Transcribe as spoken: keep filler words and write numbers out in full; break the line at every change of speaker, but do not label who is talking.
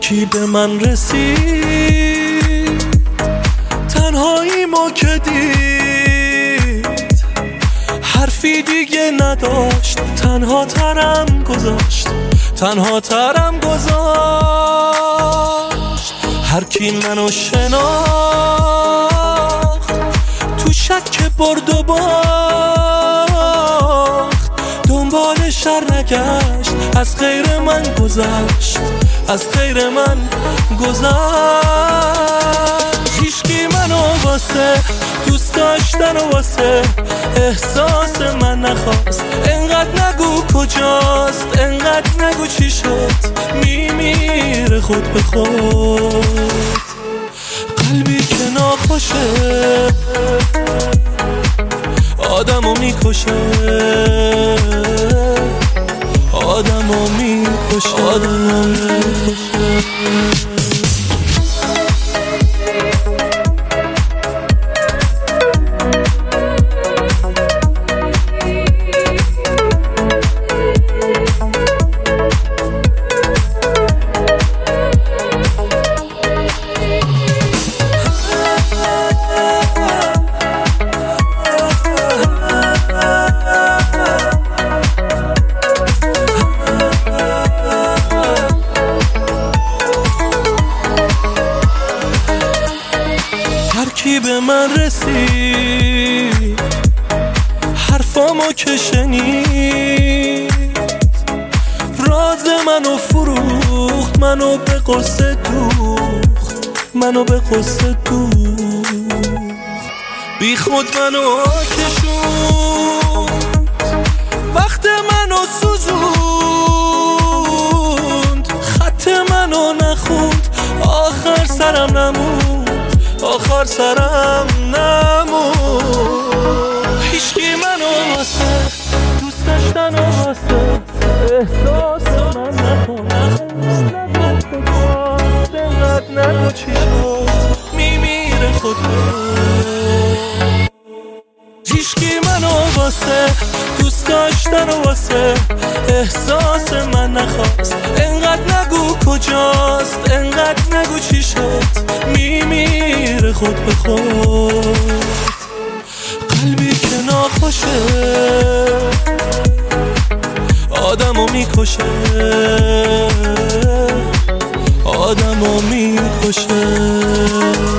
کی به من رسید، تنهایی ما که دید، حرفی دیگه نداشت، تنها ترم گذاشت، تنها ترم گذاشت. هر کی منو شناخت تو شک برد و باخت، دنبال شر نگشت، از غیر من گذشت، از غیر من گذشت. هیچکی منو واسه دوست داشتن و واسه احساس من نخواست. انقدر نگو کجاست، انقدر نگو چی شد، میمیره خود به خود. قلبی که ناخوشه آدمو میکشه، آدمو میکشه، آدمو میکشه. کی به من رسید، حرفامو که شنید، راز منو فروخت، منو به قصه دوخت، منو به قصه دوخت. بی خود منو کشوند، وقت منو سوزوند، خط منو نخوند، آخر سرم نموند، آخر سرم نمون. هیچکی منو واسه دوست داشتن و واسه احساس من نخواست. انقدر نگو چی شد، میمیره خود به خود. هیچکی منو واسه دوست داشتن و واسه احساس من نخواست. انقدر نگو کجاست، انقدر نگو چی شد، میمیره خود به خود. قلبی که ناخوشه آدمو میکشه، آدمو میکشه.